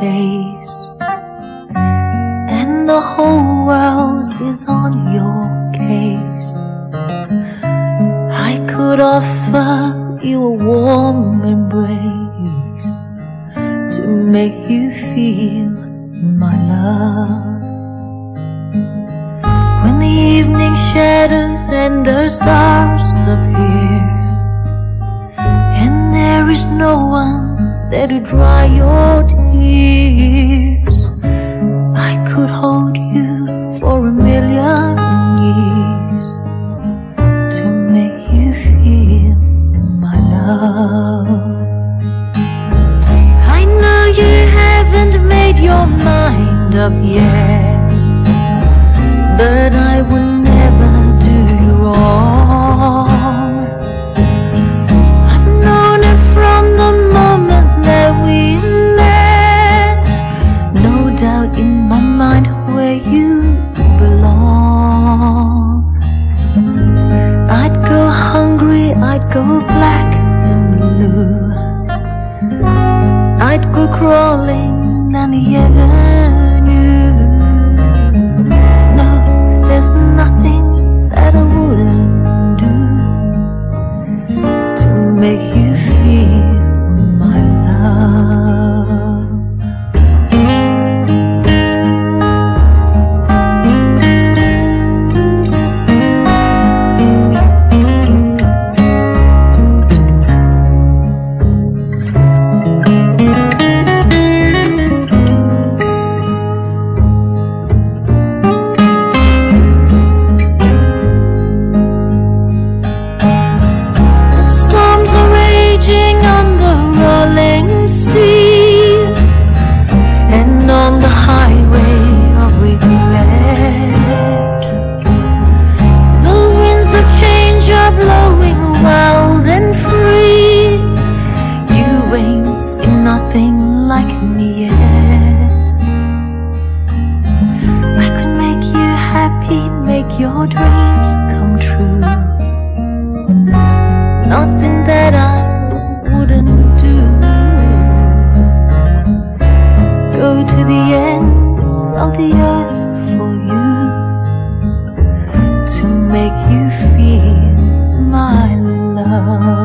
face, and the whole world is on your case. I could offer you a warm embrace to make you feel my love. When the evening shadows and the stars appear, and there is no one there to dry your tears, I could hold you for 1,000,000 years to make you feel my love. I know you haven't made your mind up yet, but I will never do you wrong. I've known it from the moment that we met, no doubt in my mind where you belong. I'd go hungry, I'd go black and blue, I'd go crawling down the avenue. No, there's nothing that I wouldn't do to make you feel my love. Nothing like me yet. I could make you happy, make your dreams come true. Nothing that I wouldn't do. Go to the ends of the earth for you to make you feel my love.